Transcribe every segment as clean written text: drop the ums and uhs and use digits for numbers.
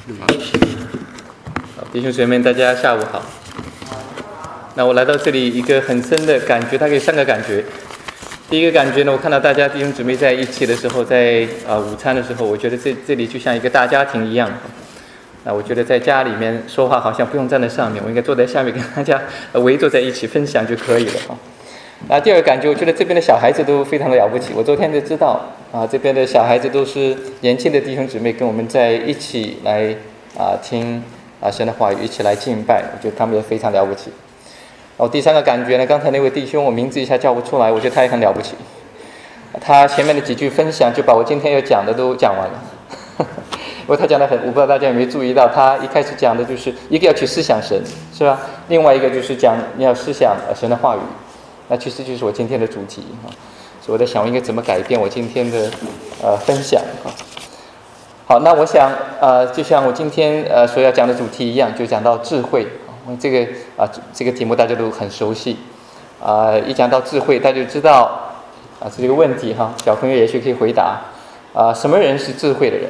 弟兄姐妹们，大家下午好。那我来到这里，一个很深的感觉，大概有3个感觉。第一个感觉呢，我看到大家弟兄姊妹在一起的时候，在午餐的时候，我觉得这里就像一个大家庭一样。那我觉得在家里面说话好像不用站在上面，我应该坐在下面跟大家围坐在一起分享就可以了啊。那第二个感觉，我觉得这边的小孩子都非常的了不起。我昨天就知道这边的小孩子都是年轻的弟兄姊妹，跟我们在一起来听神的话语，一起来敬拜，我觉得他们也非常了不起。第三个感觉呢，刚才那位弟兄我名字一下叫不出来，我觉得他也很了不起。他前面的几句分享就把我今天要讲的都讲完了。因为他讲的很，我不知道大家有没有注意到，他一开始讲的就是一个要去思想神，是吧？另外一个就是讲你要思想神的话语。那其实就是我今天的主题所以我在想我应该怎么改变我今天的分享好，那我想就像我今天所要讲的主题一样，就讲到智慧这个题目大家都很熟悉一讲到智慧大家就知道这个问题小朋友也许可以回答什么人是智慧的人？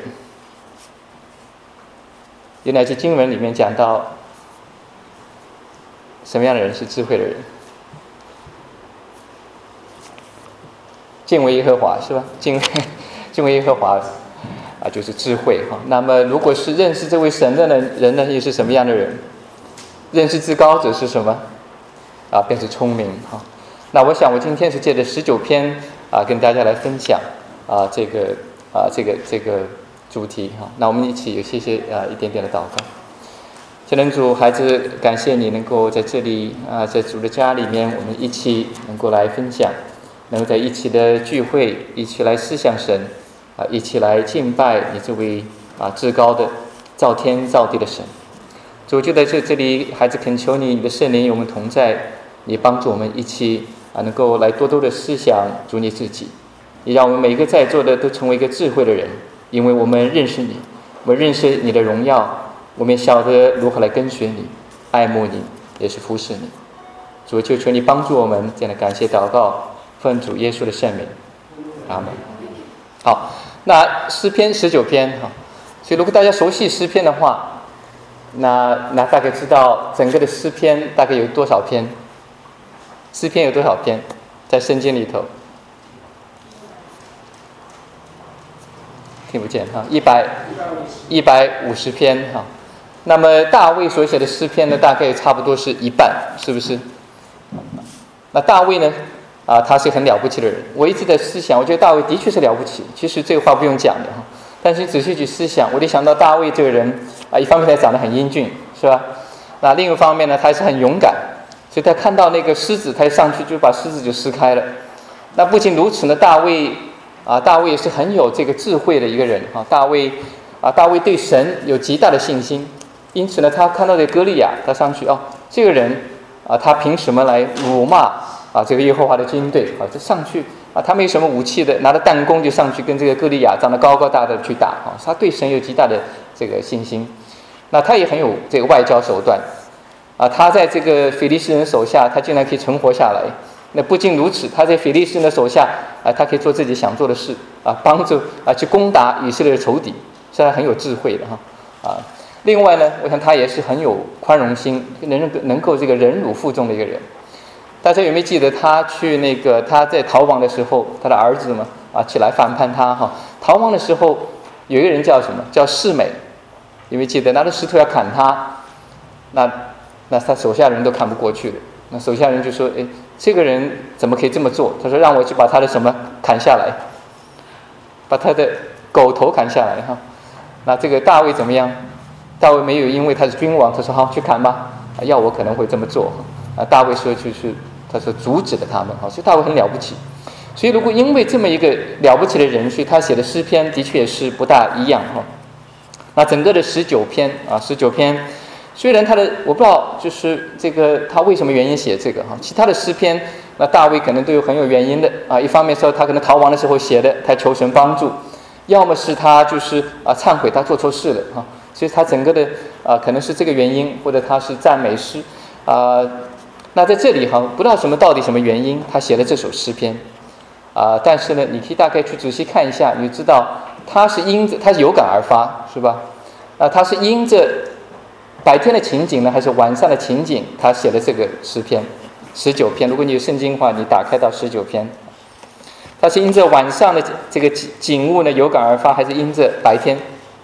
有哪些经文里面讲到什么样的人是智慧的人？敬畏耶和华是吧？敬畏耶和华就是智慧那么如果是认识这位神的人呢，又是什么样的人？认识至高者是什么？便是聪明那我想我今天是借着19篇跟大家来分享这个主题那我们一起有谢一点点的祷告。天父主，孩子感谢你能够在这里在主的家里面，我们一起能够来分享，能够在一起的聚会，一起来思想神一起来敬拜你这位至高的造天造地的神。主，就在这里，孩子恳求你的圣灵与我们同在，你帮助我们一起能够来多多的思想主你自己，你让我们每一个在座的都成为一个智慧的人，因为我们认识你，我们认识你的荣耀，我们也晓得如何来跟随你，爱慕你，也是服侍你。主，就求你帮助我们，这样的感谢祷告奉主耶稣的圣名，阿门。好，那诗篇19篇所以如果大家熟悉诗篇的话，那大概知道整个的诗篇大概有多少篇？诗篇有多少篇？在圣经里头，听不见150篇那么大卫所写的诗篇呢，大概差不多是一半，是不是？那大卫呢？他是很了不起的人。我一直在思想，我觉得大卫的确是了不起。其实这个话不用讲的但是仔细去思想，我就想到大卫这个人一方面他长得很英俊，是吧？那另一方面呢，他还是很勇敢，所以他看到那个狮子，他上去就把狮子就撕开了。那不仅如此呢，大卫也是很有这个智慧的一个人大卫对神有极大的信心，因此呢，他看到这歌利亚，他上去这个人他凭什么来辱骂这个耶和华的军队就上去他没什么武器的，拿着弹弓就上去跟这个歌利亚长得高高大大的去打他对神有极大的这个信心。那他也很有这个外交手段他在这个非利士人手下，他竟然可以存活下来。那不仅如此，他在非利士人的手下他可以做自己想做的事帮助去攻打以色列的仇敌，是他很有智慧的另外呢，我想他也是很有宽容心，能够这个忍辱负重的一个人。大家有没有记得他在逃亡的时候，他的儿子们起来反叛他逃亡的时候，有一个人叫什么？叫示每，有没有记得？拿着石头要砍他，那他手下人都看不过去的。那手下人就说：“哎，这个人怎么可以这么做？”他说：“让我去把他的什么砍下来，把他的狗头砍下来那这个大卫怎么样？大卫没有因为他是君王，他说好去砍吧，要我可能会这么做大卫说他说阻止了他们所以大卫很了不起。所以如果因为这么一个了不起的人，所以他写的诗篇的确是不大一样那整个的19篇虽然我不知道就是这个他为什么原因写这个其他的诗篇那大卫可能都有很有原因的一方面说他可能逃亡的时候写的，他求神帮助，要么是他就是忏悔他做错事了所以他整个的可能是这个原因，或者他是赞美诗那在这里不知道到底什么原因他写了这首诗篇但是呢，你可以大概去仔细看一下，你就知道他是有感而发，是吧？ 他是因着白天的情景呢，还是晚上的情景，他写的这个诗篇19篇。如果你有圣经的话，你打开到19篇，他是因着晚上的这个景物呢有感而发，还是因着白天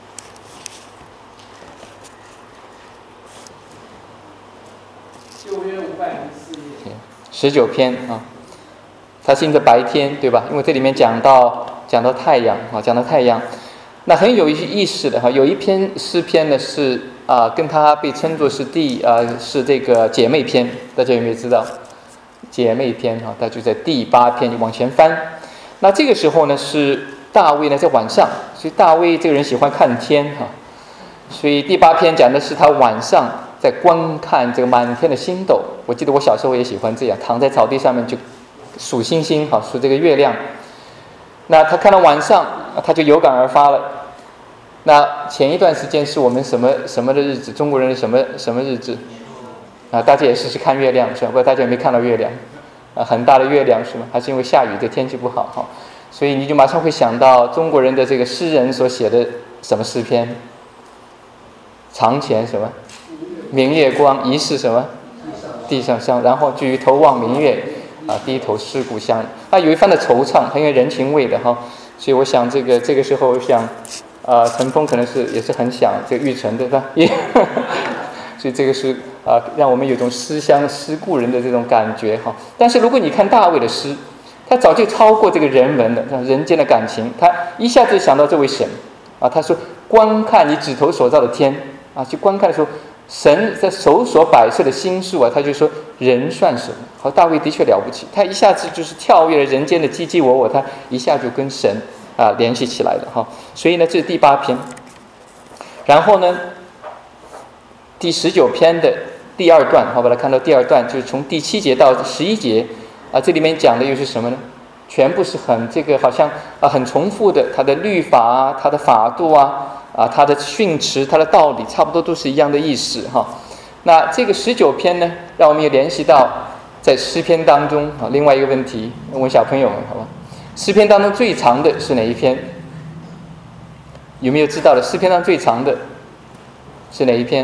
旧约504页 ？19篇啊，它是因着白天，对吧？因为这里面讲到太阳啊，讲到太阳，那很有意思的哈。有一篇诗篇呢是跟它被称作是是这个姐妹篇，大家有没有知道？姐妹篇哈，它就在第8篇，你往前翻。那这个时候呢是大卫呢在晚上，所以大卫这个人喜欢看天哈，所以第8篇讲的是他晚上在观看这个满天的星斗。我记得我小时候也喜欢这样，躺在草地上面就数星星，好数这个月亮。那他看到晚上，他就有感而发了。那前一段时间是我们什么的日子？中国人的什么日子？大家也试试看月亮是吧？不知道大家有没有看到月亮？很大的月亮是吗？还是因为下雨这天气不好哈？所以你就马上会想到中国人的这个诗人所写的什么诗篇？床前什么？明月光，疑是什么？地上香，然后至于头望明月，低头思故乡。有一番的惆怅，很有人情味的哈。所以我想这个时候想，陈峰可能也是很想这个玉成对吧？所以这个是让我们有种思乡思故人的这种感觉哈。但是如果你看大卫的诗，他早就超过这个人文的人间的感情，他一下子想到这位神他说观看你指头所造的天去观看的时候，神在手所摆设的星数他就说人算什么？好，大卫的确了不起，他一下子就是跳跃了人间的唧唧我我，他一下就跟神联系起来了哈。所以呢，这是第8篇。然后呢，第19篇的第2段，好，把它看到第2段，就是从第7节到11节这里面讲的又是什么呢？全部是很这个好像很重复的，它的律法它的法度它的训词，它的道理，差不多都是一样的意思哈。那这个19篇呢，让我们也联系到在诗篇当中另外一个问题，问小朋友们好吧？诗篇当中最长的是哪一篇？有没有知道的？诗篇当中最长的是哪一篇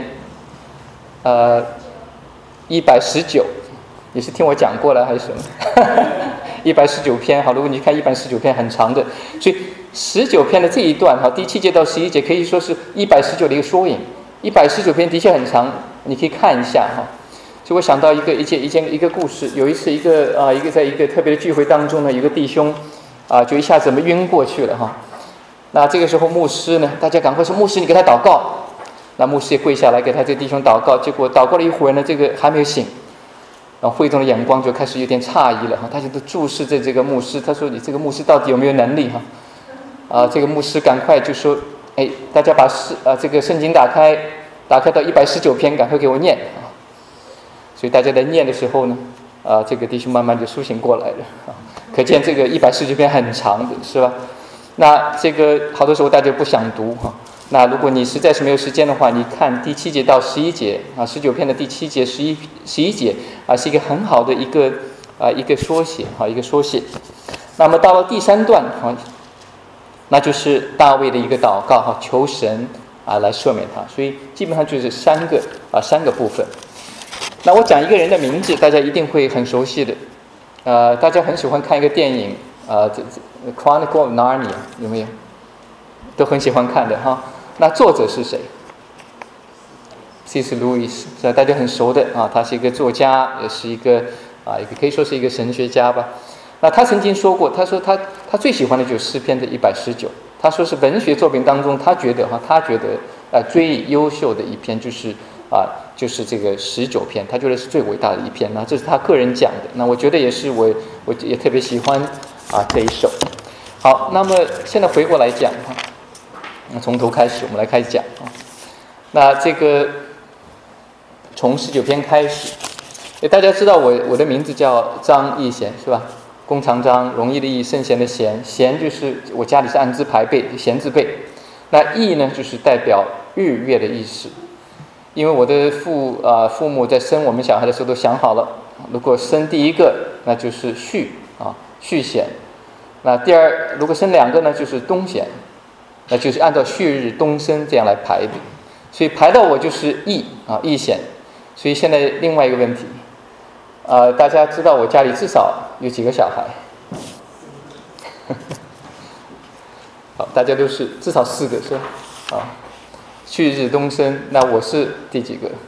？119，也是听我讲过了还是什么？119篇好，如果你看119篇很长的，所以19篇的这一段第7节到11节可以说是119的一个缩影。119篇的确很长，你可以看一下哈。所以我想到一个故事，有一次在一个特别的聚会当中呢，有个弟兄就一下子怎么晕过去了哈。那这个时候牧师呢，大家赶快说牧师你给他祷告。那牧师也跪下来给他这个弟兄祷告，结果祷告了一会儿呢，这个还没有醒，然后会众的眼光就开始有点诧异了哈，大家都注视着这个牧师，他说你这个牧师到底有没有能力哈？这个牧师赶快就说，大家把这个圣经打开到119篇，赶快给我念所以大家在念的时候呢，这个弟兄慢慢就苏醒过来了可见这个119篇很长的是吧？那这个好多时候大家不想读哈。那如果你实在是没有时间的话，你看第7节到11节19篇的第7节、11节是一个很好的一个缩写一个缩写。那么到了第3段那就是大卫的一个祷告求神来赦免他。所以基本上就是三个部分。那我讲一个人的名字，大家一定会很熟悉的。大家很喜欢看一个电影Chronicle of Narnia 有没有？都很喜欢看的哈。那作者是谁 ？C.S. Lewis 是吧？大家很熟的他是一个作家，也是一个可以说是一个神学家吧。那他曾经说过，他说他最喜欢的就是诗篇的119。他说是文学作品当中，他觉得最优秀的一篇就是这个19篇，他觉得是最伟大的一篇。那这是他个人讲的。那我觉得也是我也特别喜欢这一首。好，那么现在回过来讲从头开始，我们来开始讲那这个从19篇开始，大家知道我的名字叫张义贤是吧？弓长张，容易的易，圣贤的贤，贤就是我家里是按字排辈，贤字辈。那义呢，就是代表日月的意思。因为我的父母在生我们小孩的时候都想好了，如果生第一个，那就是续贤。那第二，如果生2个呢，就是冬贤。那就是按照旭日东升这样来排的所以排到我就是异显。所以现在另外一个问题，大家知道我家里至少有几个小孩？好，大家都是至少4个是吧？旭日东升，那我是第几个？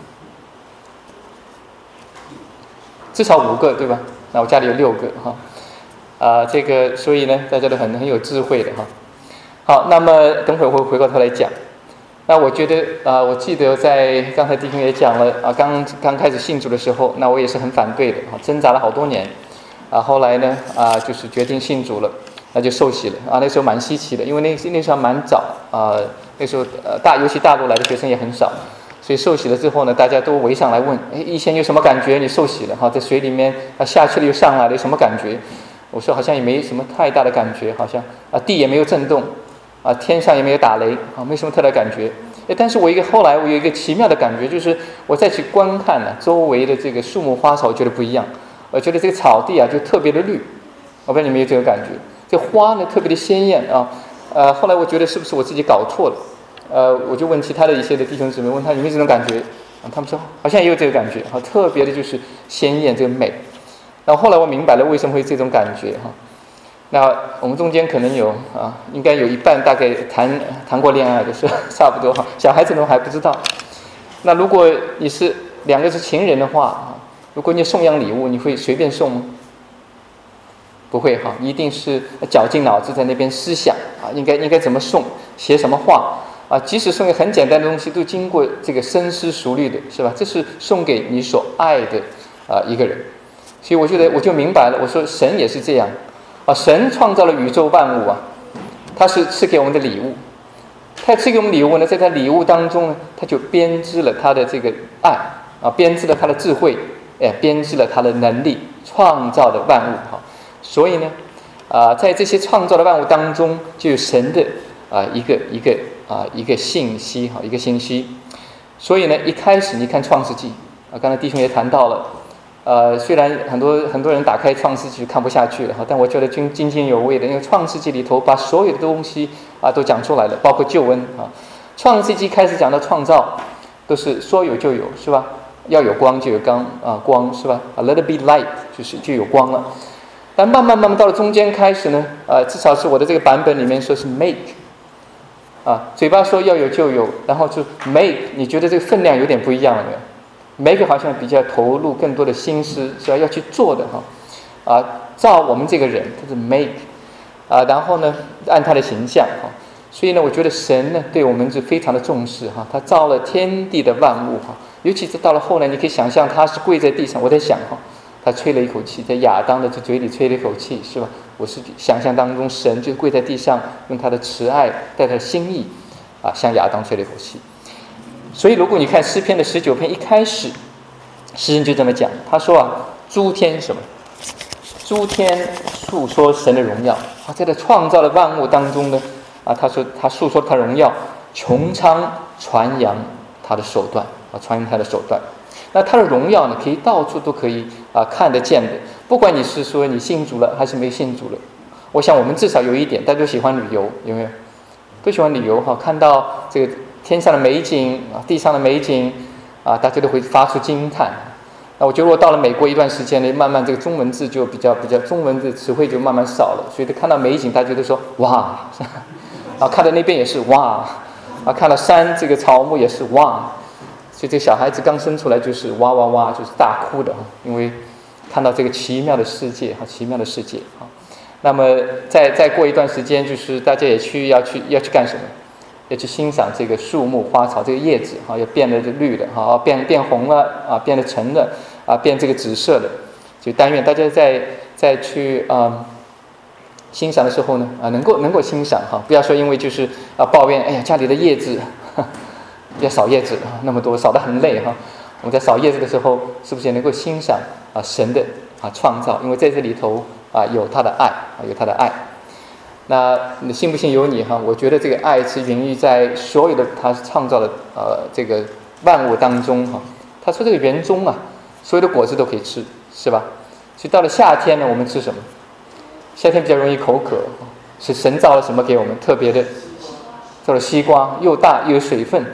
至少5个对吧？那我家里有6个哈。这个所以呢，大家都很有智慧的哈。好，那么等会儿我回过头来讲。那我觉得我记得在刚才弟兄也讲了刚开始信主的时候，那我也是很反对的挣扎了好多年后来呢就是决定信主了，那就受洗了那时候蛮稀奇的，因为那时候蛮早那时候尤其大陆来的学生也很少，所以受洗了之后呢，大家都围上来问，以前有什么感觉？你受洗了在水里面下去了又上来了，有什么感觉？我说好像也没什么太大的感觉，好像地也没有震动天上也没有打雷没什么特别感觉。但是后来我有一个奇妙的感觉，就是我再去观看周围的这个树木花草，我觉得不一样。我觉得这个草地就特别的绿，我不知道你们有没有这个感觉？这花呢特别的鲜艳后来我觉得是不是我自己搞错了？我就问其他的一些的弟兄姊妹，问他有没有这种感觉他们说好像也有这个感觉特别的就是鲜艳这个美。然后后来我明白了为什么会这种感觉那我们中间可能有应该有一半大概谈过恋爱的是差不多小孩子们还不知道。那如果你是2个是情人的话如果你送样礼物，你会随便送吗？不会一定是绞尽脑汁在那边思想应该怎么送，写什么话即使送个很简单的东西，都经过这个深思熟虑的，是吧？这是送给你所爱的一个人。所以我就明白了，我说神也是这样神创造了宇宙万物他是赐给我们的礼物，他赐给我们礼物呢，在他礼物当中呢，他就编织了他的这个爱编织了他的智慧，编织了他的能力，创造的万物所以呢在这些创造的万物当中，就有神的一个信息一个信息。所以呢，一开始你看创世纪刚才弟兄也谈到了虽然很多人打开创世纪看不下去了但我觉得津津有味的，因为创世纪里头把所有的东西都讲出来了，包括救恩创世纪开始讲到创造，都是说有就有，是吧？要有光就有光，是吧 ？A little bit light 就有光了。但慢慢到了中间开始呢至少是我的这个版本里面说是 make 嘴巴说要有就有，然后就 make， 你觉得这个分量有点不一样了没有？make 好像比较投入更多的心思，是吧？要去做的造我们这个人，他是 make 然后呢按他的形象所以呢，我觉得神呢对我们是非常的重视他造了天地的万物尤其是到了后来，你可以想象他是跪在地上，我在想他吹了一口气，在亚当的这嘴里吹了一口气，是吧？我是想象当中神就跪在地上，用他的慈爱带他的心意向亚当吹了一口气。所以如果你看诗篇的19篇一开始，诗人就这么讲，他说诸天什么？诸天诉说神的荣耀在他创造的万物当中呢他说他诉说他荣耀，穹苍传扬他的手段传扬他的手段。那他的荣耀呢，可以到处都可以看得见的，不管你是说你信主了还是没信主了。我想我们至少有一点，大家都喜欢旅游，有没有？都喜欢旅游看到这个天上的美景地上的美景大家都会发出惊叹。那我觉得我到了美国一段时间呢，慢慢这个中文字就比较中文的词汇就慢慢少了，所以看到美景大家都说哇看到那边也是哇看到山这个草木也是哇。所以这小孩子刚生出来就是哇哇哇，就是大哭的因为看到这个奇妙的世界奇妙的世界那么再过一段时间，就是大家也要去干什么？要去欣赏这个树木花草，这个叶子要变得绿的变红了变得橙了变这个紫色的。就但愿大家再去欣赏的时候呢能够欣赏不要说因为就是抱怨哎呀家里的叶子要扫叶子那么多，扫得很累我们在扫叶子的时候，是不是也能够欣赏神的创造？因为在这里头有他的爱有他的爱。那你信不信由你我觉得这个爱是源于在所有的他创造的这个万物当中他说这个园中所有的果子都可以吃，是吧？所以到了夏天呢，我们吃什么？夏天比较容易口渴是神造了什么给我们特别的？造了西瓜，又大又有水分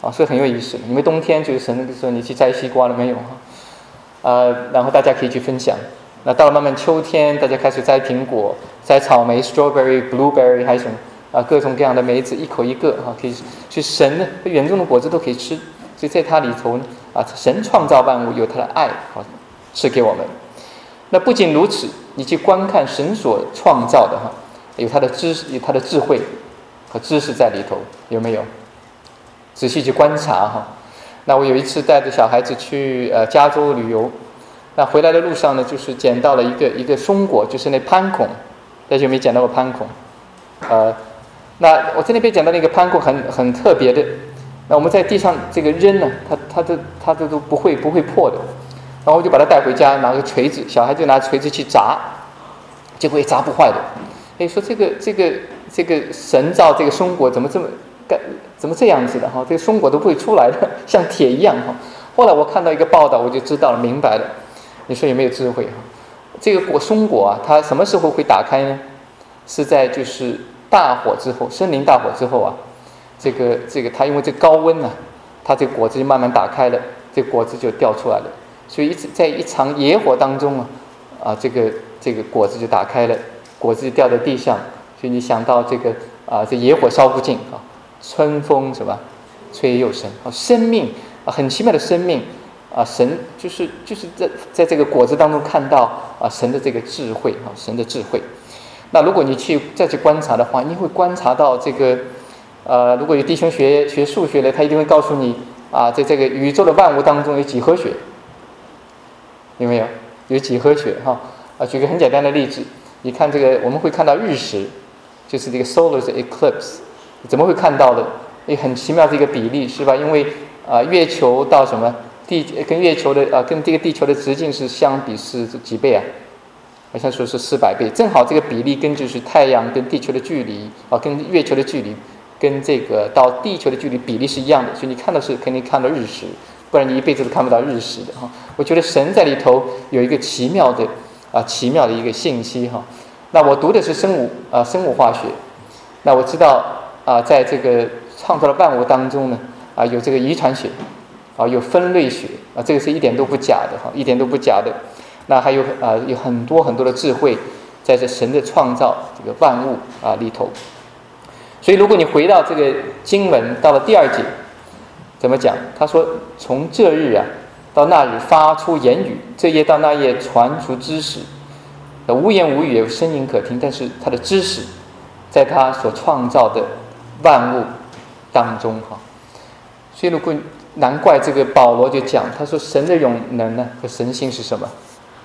啊，所以很有意思。因为冬天就是神说你去摘西瓜了没有然后大家可以去分享。那到了慢慢秋天，大家开始摘苹果、摘草莓 （strawberry、blueberry） 还有什么各种各样的梅子，一口一个可以去神呢园中的果子都可以吃。所以在它里头呢神创造万物有他的爱赐给我们。那不仅如此，你去观看神所创造的有他的知识、有他的智慧和知识在里头，有没有？仔细去观察那我有一次带着小孩子去加州旅游，那回来的路上呢，就是捡到了一个松果，就是那潘孔，大家有没有捡到过潘孔？那我在那边捡到那个潘孔很特别的，那我们在地上这个扔呢，它都不会破的，然后我就把它带回家，拿个锤子，小孩就拿锤子去砸，结果也砸不坏的。说这个神造这个松果怎么这样子的这个松果都不会出来的，像铁一样后来我看到一个报道，我就知道了，明白了。你说有没有智慧这个松果它什么时候会打开呢？是在就是大火之后，森林大火之后这个它因为这高温它这个果子就慢慢打开了，这个果子就掉出来了。所以在一场野火当中这个果子就打开了，果子就掉在地上。所以你想到这个这野火烧不尽春风什么吹又生生命很奇妙的生命神就是在这个果子当中看到神的这个智慧神的智慧。那如果你再去观察的话，你会观察到这个如果有弟兄学数学的，他一定会告诉你在这个宇宙的万物当中有几何学，有没有？有几何学举个很简单的例子，你看这个我们会看到日食，就是这个 solar eclipse， 怎么会看到的？很奇妙的一个比例是吧？因为月球到什么跟月球的跟这个地球的直径是相比是几倍好像说是400倍，正好这个比例跟就是太阳跟地球的距离跟月球的距离跟这个到地球的距离比例是一样的，所以你看到是肯定看到日食，不然你一辈子都看不到日食的我觉得神在里头有一个奇妙的一个信息那我读的是生物化学，那我知道在这个创造的万物当中呢有这个遗传学有分类学这个是一点都不假的一点都不假的。那还有有很多很多的智慧在这神的创造这个万物里头。所以如果你回到这个经文到了第2节怎么讲？他说从这日到那日发出言语，这夜到那夜传出知识，无言无语有声音可听，但是他的知识在他所创造的万物当中所以如果难怪这个保罗就讲，他说神的永能呢和神性是什么？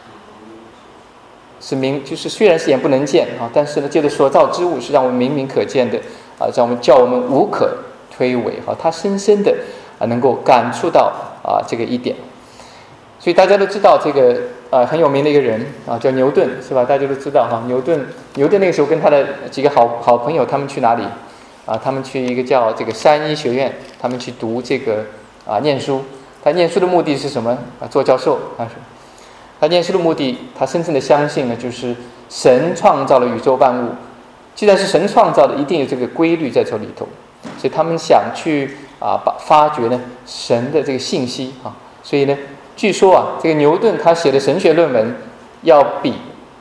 是就是虽然是眼不能见但是呢借着所造之物是让我们明明可见的叫我们无可推诿他深深的能够感触到这个一点。所以大家都知道这个很有名的一个人叫牛顿是吧？大家都知道牛顿那个时候跟他的几个好朋友他们去哪里他们去一个叫这个山医学院，他们去读这个念书。他念书的目的是什么？做教授他念书的目的，他深深的相信呢，就是神创造了宇宙万物，既然是神创造的，一定有这个规律在这里头，所以他们想去发掘呢神的这个信息所以呢，据说这个牛顿他写的神学论文要比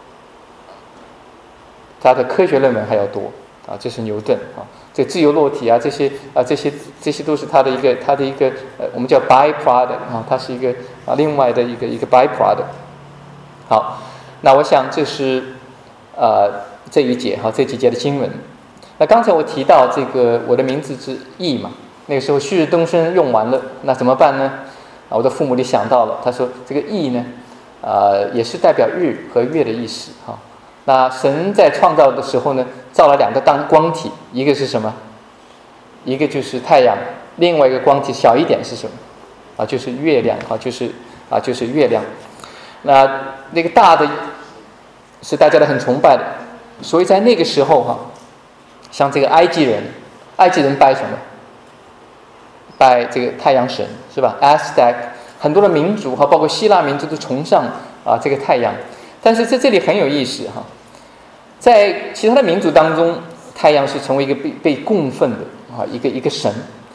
他的科学论文还要多这是牛顿这自由落体这些都是他的一个我们叫 byproduct 它是一个另外的一个 byproduct。好，那我想这是这一节这几节的经文。那刚才我提到这个我的名字是羿嘛，那个时候旭日东升用完了，那怎么办呢？我的父母就想到了，他说这个羿呢也是代表日和月的意思那神在创造的时候呢，造了2个当光体，一个是什么？一个就是太阳，另外一个光体小一点是什么？就是月亮就是月亮。那个大的是大家都很崇拜的，所以在那个时候像这个埃及人拜什么？拜这个太阳神是吧 ？Aztec 很多的民族包括希腊民族都崇尚这个太阳，但是在这里很有意思在其他的民族当中，太阳是成为一个被供奉的一个神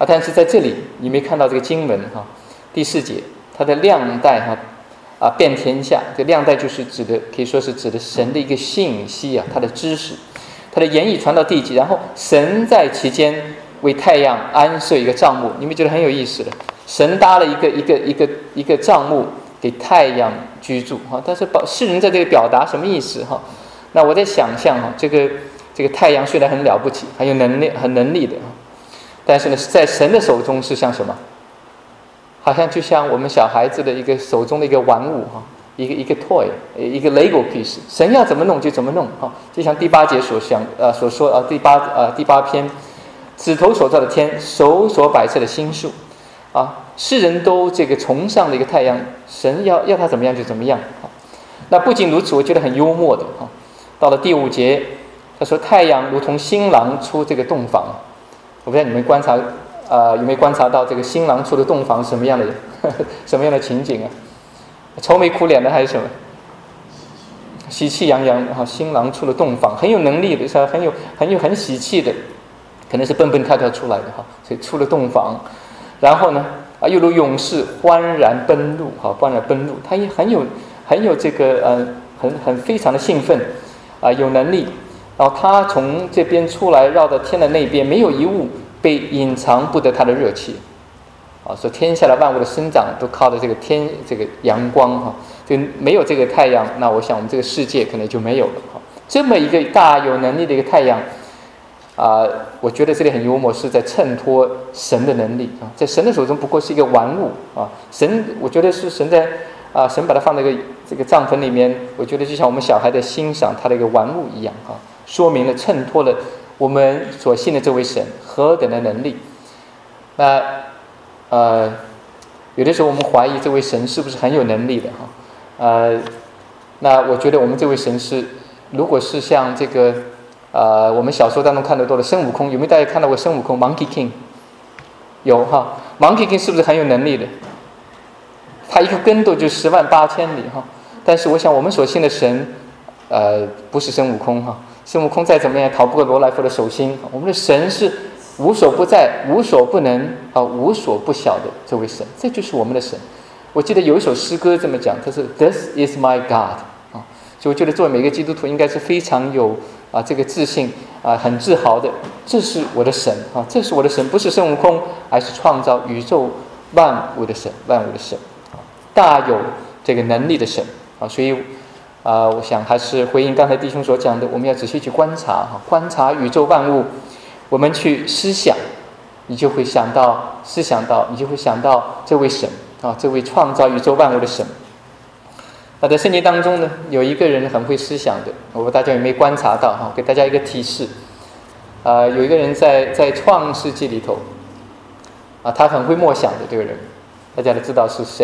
但是在这里你没看到这个经文第4节，它的亮带遍天下，这亮带就是指的，可以说是指的神的一个信息他的知识，他的言语传到地极，然后神在其间为太阳安设一个帐幕。你们觉得很有意思的，神搭了一个帐幕给太阳居住但是世人在这里表达什么意思那我在想象这个太阳虽然很了不起，很有能力的但是呢，在神的手中是像什么？好像就像我们小孩子的一个手中的一个玩物一个 toy， 一个 Lego piece， 神要怎么弄就怎么弄就像第8节所说第8篇，指头所造的天，手所摆设的星宿世人都这个崇尚的一个太阳，神要他怎么样就怎么样那不仅如此，我觉得很幽默的到了第5节，他说太阳如同新郎出这个洞房。我不知道你们有没有观察到这个新郎出的洞房什么样的什么样的情景愁眉苦脸的还是什么？喜气洋洋新郎出了洞房，很有能力的，是很喜气的，可能是蹦蹦跳跳出来的所以出了洞房。然后呢又如勇士欢然奔路他也很有这个很非常的兴奋有能力。然后他从这边出来，绕到天的那边，没有一物被隐藏不得他的热气说天下的万物的生长都靠着这个阳光就没有这个太阳，那我想我们这个世界可能就没有了这么一个大有能力的一个太阳我觉得这里很幽默，是在衬托神的能力在神的手中不过是一个玩物神，我觉得是神在神把它放在这个帐篷里面，我觉得就像我们小孩在欣赏他的一个玩物一样说明了衬托了我们所信的这位神何等的能力。那有的时候我们怀疑这位神是不是很有能力的那我觉得我们这位神是，如果是像这个我们小说当中看得多的孙悟空，有没有大家看到过孙悟空 Monkey King？ 有Monkey King 是不是很有能力的？他一个跟斗就108000里但是我想我们所信的神不是孙悟空孙悟空再怎么样逃不过罗来佛的手心我们的神是无所不在、无所不能无所不晓的这位神，这就是我们的神。我记得有一首诗歌这么讲，它是 This is my God 所以我觉得作为每个基督徒应该是非常有这个自信很自豪的，这是我的神这是我的神，不是孙悟空，而是创造宇宙万物的神，大有这个能力的神所以我想还是回应刚才弟兄所讲的，我们要仔细去观察宇宙万物，我们去思想，你就会想到这位神这位创造宇宙万物的神。在圣经当中呢，有一个人很会思想的，我不知道大家有没有观察到给大家一个提示有一个人在创世纪里头他很会默想的这个人，大家都知道是谁？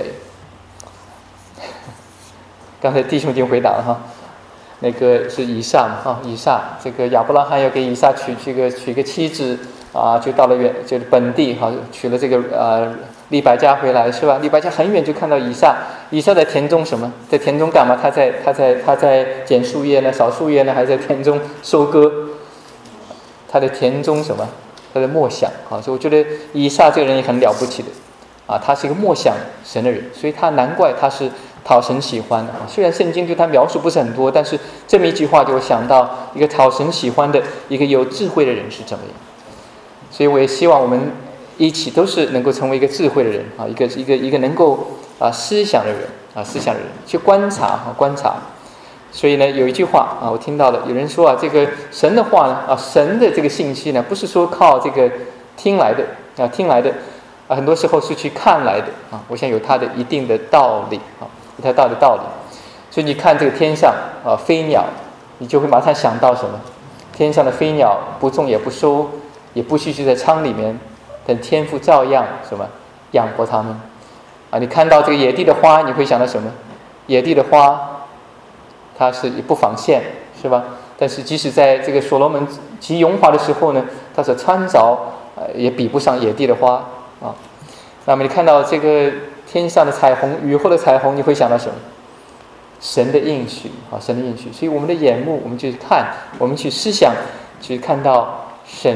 刚才弟兄已经回答了那个是以撒以撒，这个亚伯拉罕要给以撒娶个妻子就到了就是本地娶了这个利百加回来是吧？利百加很远就看到以撒在田中什么？在田中干嘛？他在捡树叶呢，扫树叶呢，还在田中收割？他在田中什么？他在默想所以我觉得以撒这个人也很了不起的他是一个默想神的人，所以他难怪他是讨神喜欢的虽然圣经对他描述不是很多，但是这么一句话就会想到一个讨神喜欢的一个有智慧的人是怎么样。所以我也希望我们一起都是能够成为一个智慧的人一个能够思想的人去观察。所以呢，有一句话我听到了，有人说这个神的话呢神的这个信息呢，不是说靠这个听来的很多时候是去看来的我想有它的一定的道理有它的道理。所以你看这个天上飞鸟，你就会马上想到什么？天上的飞鸟不种也不收，也不需在仓里面，但天父照样什么养活他们你看到这个野地的花，你会想到什么？野地的花它是不纺线是吧？但是即使在这个所罗门极荣华的时候呢，它所穿着也比不上野地的花那么你看到这个天上的彩虹，雨后的彩虹，你会想到什么？神的应许神的应许。所以我们的眼目，我们去看，我们去思想，去看到神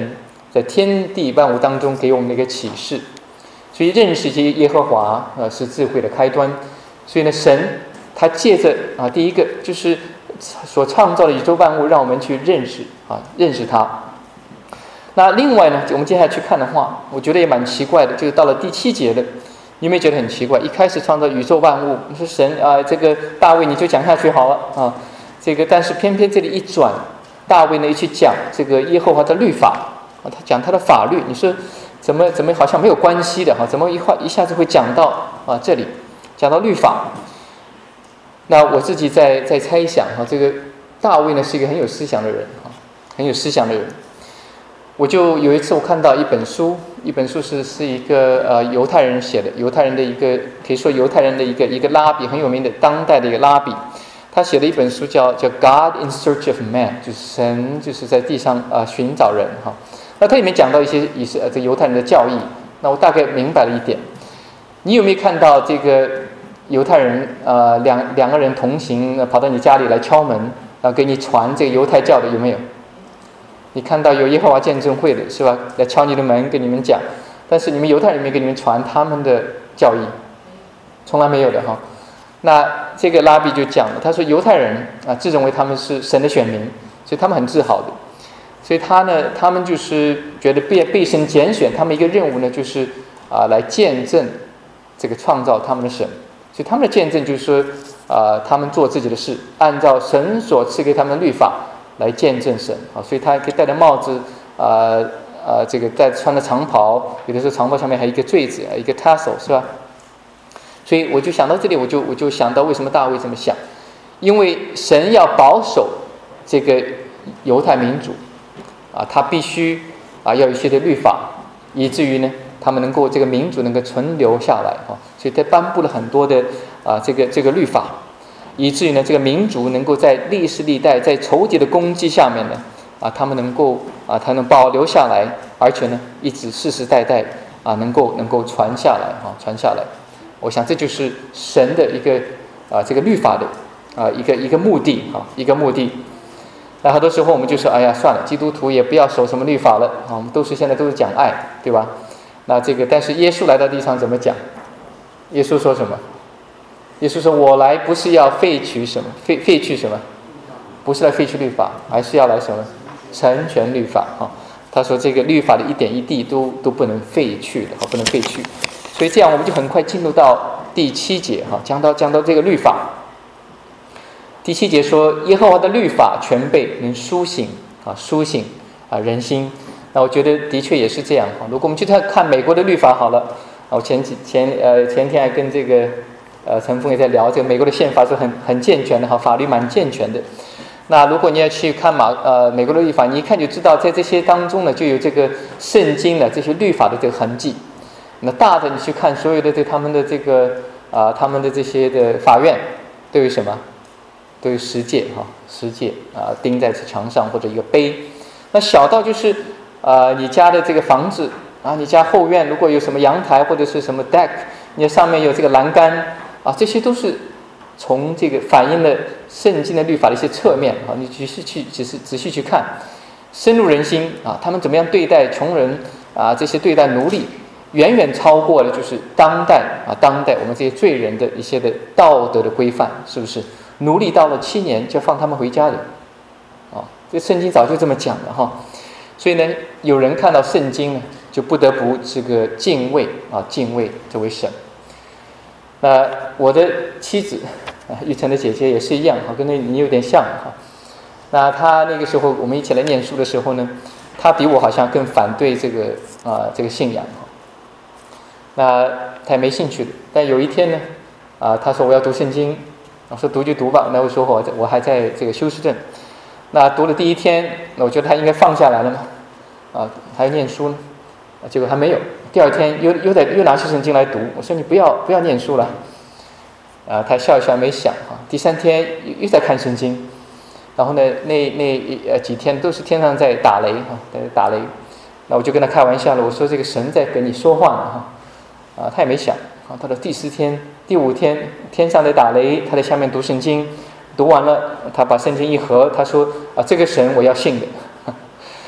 在天地万物当中给我们的一个启示。所以认识耶和华是智慧的开端。所以呢，神他借着第一个就是所创造的宇宙万物，让我们去认识他。那另外呢，我们接下来去看的话，我觉得也蛮奇怪的，就是到了第7节的，你有没有觉得很奇怪？一开始创造宇宙万物，你说神这个大卫你就讲下去好了这个但是偏偏这里一转，大卫呢一去讲这个耶和华的律法他讲他的法律，你说怎么好像没有关系的怎么一下子会讲到这里，讲到律法？那我自己在猜想这个大卫呢是一个很有思想的人很有思想的人。我就有一次我看到一本书是一个犹太人写的，犹太人的一个可以说犹太人的一个拉比，很有名的当代的一个拉比，他写了一本书叫 God in Search of Man， 就是神就是在地上寻找人那他里面讲到一些这犹太人的教义，那我大概明白了一点。你有没有看到这个犹太人两个人同行跑到你家里来敲门给你传这个犹太教的，有没有？你看到有耶和华见证会的是吧？来敲你的门跟你们讲，但是你们犹太人有没有给你们传他们的教义？从来没有的那这个拉比就讲了，他说犹太人自认为他们是神的选民，所以他们很自豪的。所以他们就是觉得被神拣选，他们一个任务呢就是来见证这个创造他们的神。所以他们的见证就是说他们做自己的事，按照神所赐给他们的律法来见证神所以他可以戴着帽子这个穿着长袍，有的时候长袍上面还有一个坠子一个 tassel 是吧？所以我就想到这里，我就想到为什么大卫这么想，因为神要保守这个犹太民族他必须要有一些的律法，以至于呢他们能够这个民族能够存留下来所以他颁布了很多的这个律法，以至于呢这个民族能够在历史历代在仇敌的攻击下面呢他们能够他能保留下来，而且呢一直世世代代能够传下来传下来。我想这就是神的一个这个律法的一个目的一个目的。那很多时候我们就说，哎呀算了，基督徒也不要守什么律法了我们现在都是讲爱，对吧？那这个但是耶稣来到地上怎么讲？耶稣说什么？耶稣说我来不是要废去什么，不是来废去律法，而是要来什么？成全律法他说这个律法的一点一滴都不能废去的不能废去。所以这样我们就很快进入到第7节讲到这个律法。第7节说耶和华的律法全备，能苏醒人心。那我觉得的确也是这样如果我们去看美国的律法好了，我前天还跟这个陈峰也在聊，这个美国的宪法是很健全的法律蛮健全的。那如果你要去看美国的律法，你一看就知道在这些当中呢就有这个圣经的这些律法的这个痕迹。那大的你去看所有的他们的这个他们的这些的法院都有什么？都有十诫钉在墙上或者一个碑。那小到就是你家的这个房子你家后院如果有什么阳台或者是什么 deck， 你上面有这个栏杆这些都是从这个反映了圣经的律法的一些侧面你仔细去看，深入人心他们怎么样对待穷人这些对待奴隶，远远超过了就是当代我们这些罪人的一些的道德的规范，是不是？奴隶到了7年就放他们回家的这圣经早就这么讲了所以呢有人看到圣经呢就不得不这个敬畏这位神。那我的妻子玉成的姐姐也是一样跟你有点像那她那个时候我们一起来念书的时候呢，她比我好像更反对这个信仰那她也没兴趣的。但有一天呢她说我要读圣经，我说读就读吧。那我说我还在这个修士证。那读了第1天，那我觉得他应该放下来了嘛还要念书呢结果还没有。第2天又拿起圣经来读，我说你不要念书了他笑一笑没想第3天又在看圣经，然后呢那几天都是天上在打雷打雷。那我就跟他开玩笑了，我说这个神在跟你说话呢他也没想到了第4天第5天天上在打雷，他在下面读圣经，读完了他把圣经一合，他说这个神我要信的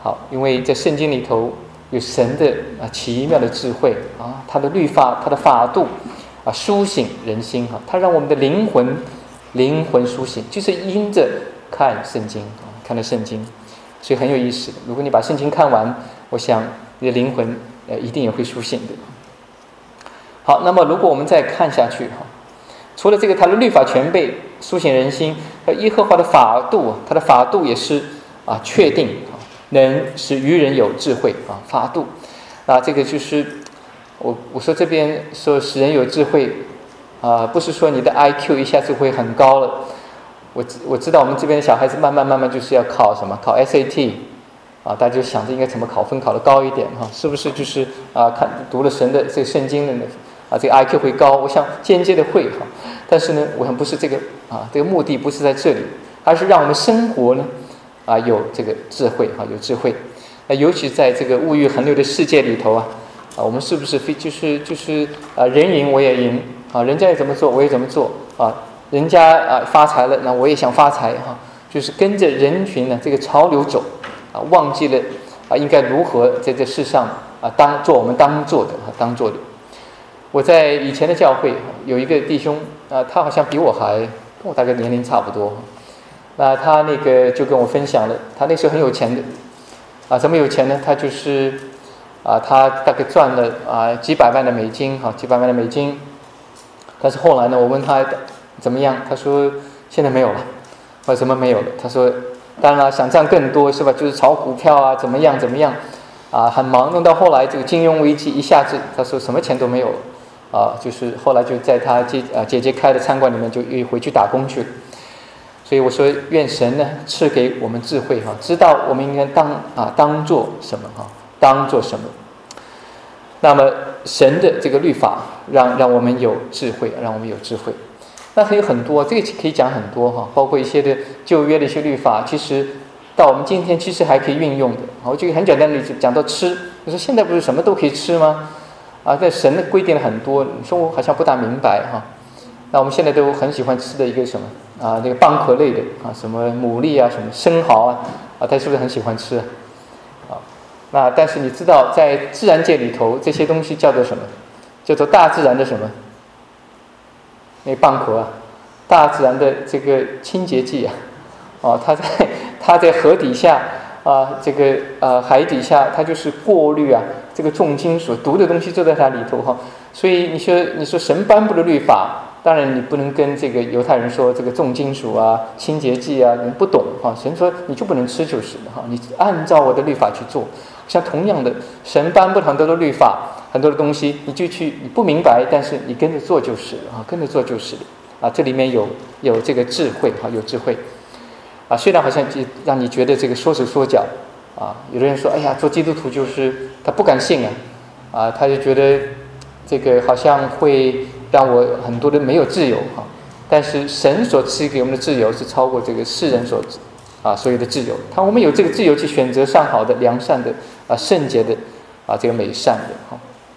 好，因为在圣经里头有神的奇妙的智慧啊，他的律法，他的法度啊，苏醒人心哈，他让我们的灵魂苏醒，就是因着看圣经啊，看了圣经，所以很有意思的。如果你把圣经看完，我想你的灵魂一定也会苏醒的。好，那么如果我们再看下去哈，除了这个他的律法全备苏醒人心，耶和华的法度，他的法度也是确定啊，能使愚人有智慧啊，法度啊，这个就是我说这边说使人有智慧啊，不是说你的 IQ 一下子会很高了。我知道我们这边的小孩子慢慢就是要考什么，考 SAT 啊，大家就想着应该怎么考分考得高一点哈，是不是就是看读了神的这个圣经的这个 IQ 会高？我想间接的会哈，但是呢，我想不是这个这个目的不是在这里，而是让我们生活呢有这个智慧有智慧。尤其在这个物欲横流的世界里头我们是不是就是人赢我也赢啊，人家也怎么做我也怎么做啊，人家发财了，那我也想发财哈，就是跟着人群呢这个潮流走忘记了应该如何在这世上当做我们当做的。我在以前的教会有一个弟兄他好像比我跟我大概年龄差不多，那他那个就跟我分享了，他那时候很有钱的怎么有钱呢？他就是他大概赚了几百万的美金几百万的美金，但是后来呢，我问他怎么样，他说现在没有了。为什么没有了？他说当然了，想赚更多是吧？就是炒股票怎么样很忙，弄到后来这个金融危机一下子，他说什么钱都没有了就是后来就在他姐姐开的餐馆里面就又回去打工去了。所以我说愿神呢赐给我们智慧知道我们应该当做什么当做什么。那么神的这个律法让我们有智慧，那还有很多，这个可以讲很多包括一些的旧约的一些律法，其实到我们今天其实还可以运用的。我举个很简单的例子，讲到吃，你说现在不是什么都可以吃吗？在神的规定了很多，你说我好像不大明白那我们现在都很喜欢吃的一个什么那个蚌壳类的什么牡蛎什么生蚝他是不是很喜欢吃那但是你知道在自然界里头这些东西叫做什么？叫做大自然的什么？那蚌壳大自然的这个清洁剂它在河底下这个海底下它就是过滤这个重金属毒的东西就在它里头所以你说神颁布的律法，当然你不能跟这个犹太人说这个重金属清洁剂你不懂神说你就不能吃就是了你按照我的律法去做。像同样的，神颁布很多的律法，很多的东西你不明白，但是你跟着做就是了跟着做就是了这里面有这个智慧有智慧虽然好像让你觉得这个说手说脚有的人说哎呀做基督徒就是他不敢信他就觉得这个好像会让我很多的没有自由但是神所赐给我们的自由是超过这个世人所有的自由，我们有这个自由去选择上好的良善的圣洁的这个美善的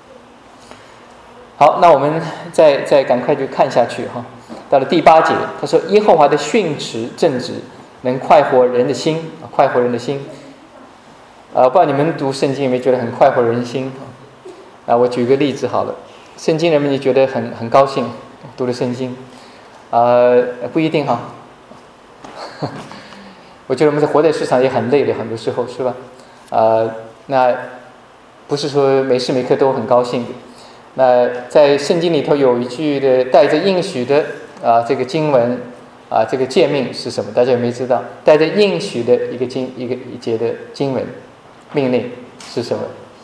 好，那我们再赶快就看下去到了第8节，他说耶和华的训词正直，能快活人的心，快活人的心不知道你们读圣经有没有觉得很快活人心我举个例子好了，圣经人们你觉得很高兴读了圣经不一定我觉得我们活在世上也很累的，很多时候是吧那不是说每时每刻都很高兴的。那在圣经里头有一句的带着应许的这个经文这个诫命是什么？大家有没有知道？带着应许的一节的经文命令是什么？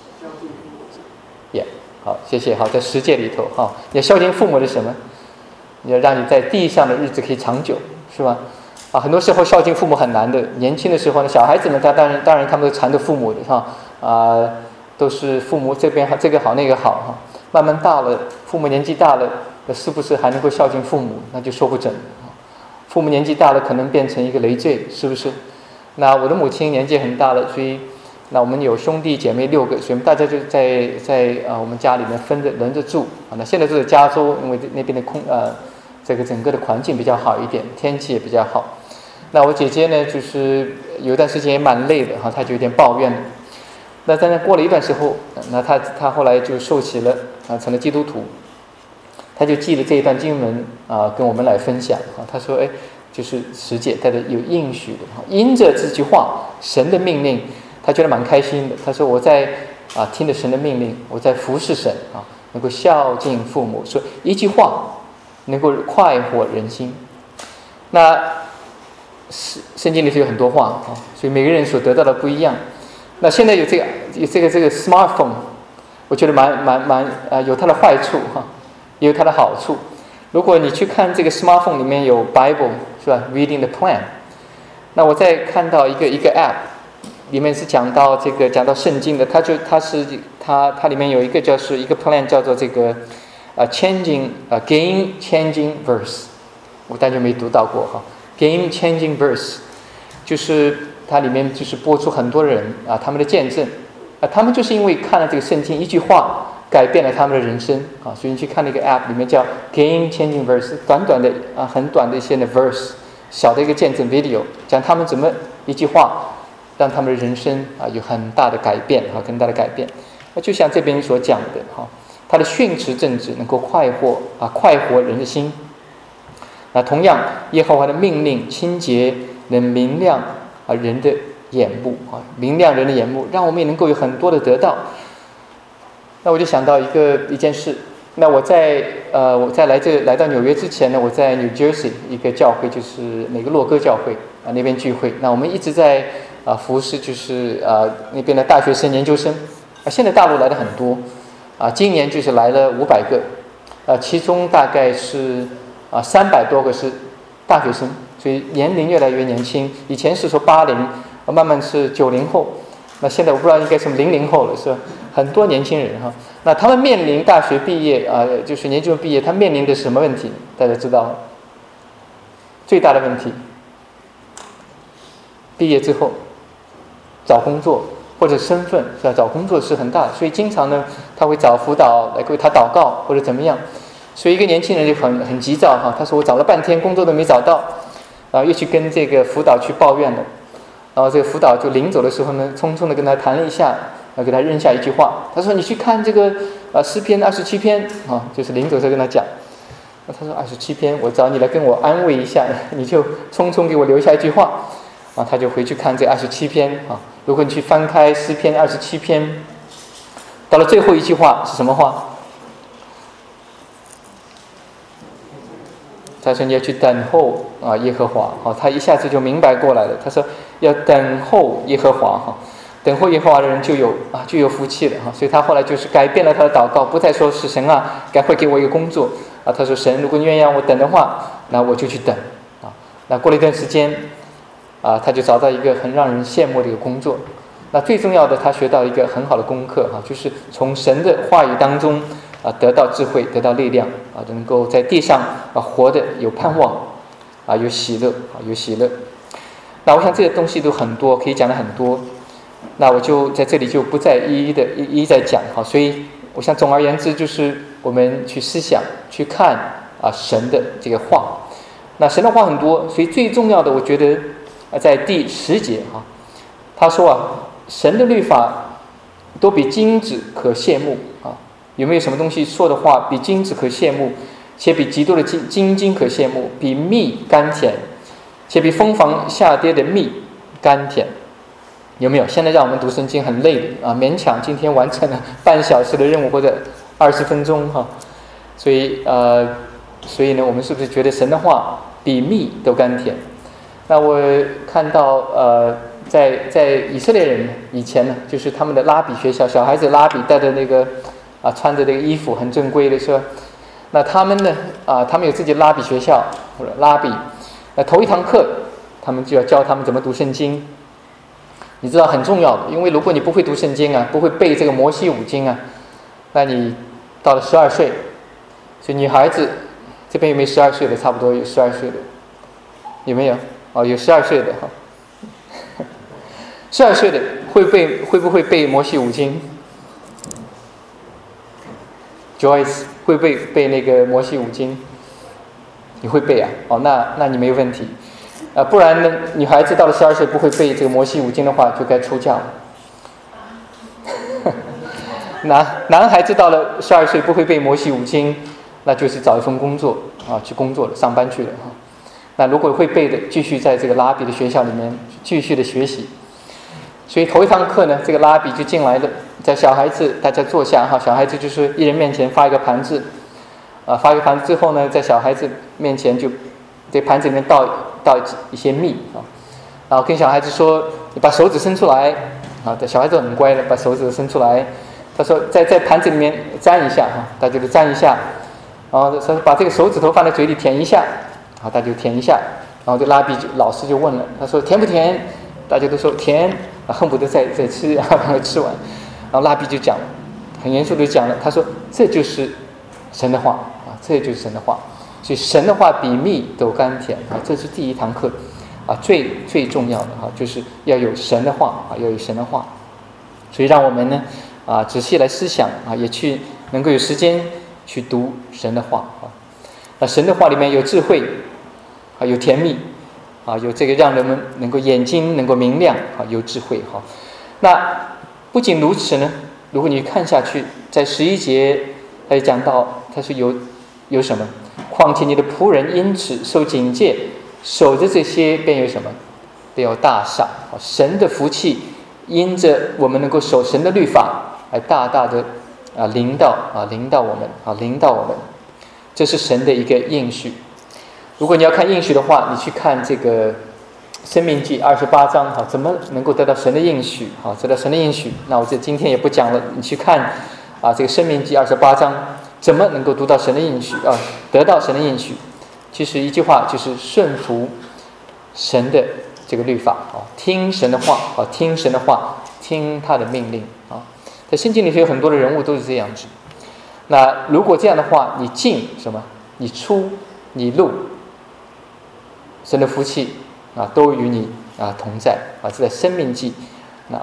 好，谢谢。好，在10诫里头你要孝敬父母的什么？你要让你在地上的日子可以长久，是吧？很多时候孝敬父母很难的。年轻的时候呢，小孩子们他当然他们都缠着父母的都是父母这边这个好那个好慢慢大了，父母年纪大了，是不是还能够孝敬父母？那就说不准。父母年纪大了，可能变成一个累赘，是不是？那我的母亲年纪很大了，所以那我们有兄弟姐妹6个，所以我们大家就在我们家里面分着轮着住那现在住在加州，因为那边的这个整个的环境比较好一点，天气也比较好那我姐姐呢，就是有一段时间也蛮累的她就有点抱怨了。那在那过了一段时候，那她后来就受洗了成了基督徒。她就记了这一段经文跟我们来分享她说就是10节带着有应许的因着这句话神的命令，她觉得蛮开心的。她说我在听着神的命令，我在服侍神能够孝敬父母，说一句话能够快活人心。那圣经里头有很多话所以每个人所得到的不一样。那现在有这个 smartphone， 我觉得蛮有它的坏处也有它的好处。如果你去看这个 smartphone 里面有 Bible 是吧 ，Reading the Plan。那我再看到一个 app， 里面是讲到圣经的，它里面有一个就是一个 plan 叫做这个game changing verse， 我大家没读到过game changing verse， 就是它里面就是播出很多人他们的见证他们就是因为看了这个圣经一句话改变了他们的人生所以你去看那个 app 里面叫 game changing verse， 短短的很短的一些的 verse， 小的一个见证 video， 讲他们怎么一句话让他们的人生有很大的改变很大的改变。就像这边所讲的他的训斥正直能够快活人的心。那同样耶和华的命令清洁能明亮人的眼目明亮人的眼目，让我们也能够有很多的得到。那我就想到一件事。那我在来到纽约之前呢，我在 New Jersey 一个教会，就是那个洛哥教会那边聚会。那我们一直在服侍，就是那边的大学生、研究生现在大陆来的很多今年就是来了500个其中大概是300多个是大学生，所以年龄越来越年轻。以前是说80，慢慢是90后，那现在我不知道应该是00后了，是吧？很多年轻人那他们面临大学毕业就是研究生毕业，他面临的什么问题？大家知道最大的问题，毕业之后找工作或者身份是吧？找工作是很大的，所以经常呢他会找辅导来为他祷告或者怎么样。所以一个年轻人就很急躁他说我找了半天工作都没找到又去跟这个辅导去抱怨了。然后这个辅导就临走的时候呢，匆匆的跟他谈了一下给他扔下一句话，他说你去看这个诗篇27篇就是临走时候跟他讲。他说27篇我找你来跟我安慰一下，你就匆匆给我留下一句话他就回去看这27篇如果你去翻开诗篇27篇，到了最后一句话是什么话？他说你要去等候耶和华他一下子就明白过来了。他说要等候耶和华等候耶和华的人就有福气了所以他后来就是改变了他的祷告，不再说是神该会给我一个工作他说神如果你愿意让我等的话，那我就去等那过了一段时间他就找到一个很让人羡慕的一个工作。那最重要的，他学到一个很好的功课就是从神的话语当中得到智慧，得到力量能够在地上活得有盼望有喜乐有喜乐。那我想这些东西都很多，可以讲的很多，那我就在这里就不再一一再讲所以我想总而言之就是我们去思想去看神的这个话。那神的话很多，所以最重要的我觉得在第10节他说神的律法都比金子可羡慕有没有什么东西说的话比金子可羡慕，且比极多的金可羡慕，比蜜甘甜，且比蜂房下跌的蜜甘甜？有没有？现在让我们读圣经很累勉强今天完成了半小时的任务或者20分钟所以呢我们是不是觉得神的话比蜜都甘甜？那我看到在以色列人以前呢，就是他们的拉比学校，小孩子拉比带的那个穿着这个衣服很正规的是吧？那他们呢他们有自己的拉比学校或者拉比，那头一堂课他们就要教他们怎么读圣经。你知道很重要的，因为如果你不会读圣经不会背这个摩西五经那你到了12岁，所以女孩子这边有没有12岁的？差不多有12岁的，有没有？有12岁的12岁的会不会背摩西五经？ Joyce 会背那个摩西五经？你会背那你没有问题。 不然呢，女孩子到了12岁不会背这个摩西五经的话，就该出嫁了。男孩子到了12岁不会背摩西五经，那就是找一份工作去工作了，上班去了那如果会背的，继续在这个拉比的学校里面继续的学习。所以头一堂课呢，这个拉比就进来了，在小孩子大家坐下小孩子就是一人面前发一个盘子，发一个盘子之后呢，在小孩子面前就这盘子里面倒一些蜜然后跟小孩子说：“你把手指伸出来这小孩子很乖的，把手指伸出来。他说在盘子里面沾一下大家就沾一下，然后说把这个手指头放在嘴里舔一下，大家就舔一下。然后这拉比老师就问了，他说甜不甜？大家都说甜，恨不得再吃，把它吃完。然后拉比就讲了，很严肃的讲了，他说这就是神的话这就是神的话。所以神的话比蜜都甘甜这是第一堂课最重要的就是要有神的话要有神的话。所以让我们呢仔细来思想也去能够有时间去读神的话神的话里面有智慧有甜蜜有这个让人们能够眼睛能够明亮有智慧那不仅如此呢，如果你看下去，在11节他也讲到，他说有什么？况且你的仆人因此受警戒，守着这些便有什么？便有大赏。神的福气因着我们能够守神的律法而大大的临到我们，这是神的一个应许。如果你要看应许的话，你去看这个申命记28章怎么能够得到神的应许得到神的应许。那我今天也不讲了，你去看这个申命记28章怎么能够读到神的应许得到神的应许。其实一句话就是顺服神的这个律法听神的话听神的话，听他的命令在圣经里有很多的人物都是这样子。那如果这样的话，你进什么？你出你入，神的福气都与你同在这在申命记那